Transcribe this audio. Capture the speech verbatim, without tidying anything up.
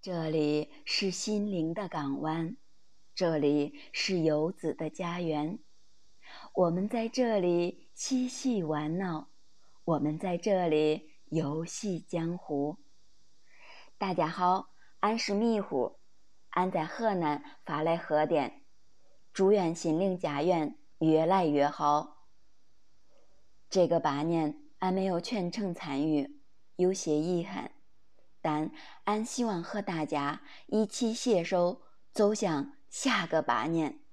这里是心灵的港湾，这里是游子的家园。我们在这里嬉戏玩闹，我们在这里游戏江湖。大家好，俺是蜜虎，俺在河南发来贺电，祝愿心灵家园越来越好。这个八年俺没有全程参与，有些遗憾，但俺希望和大家一起携手走向下个八年。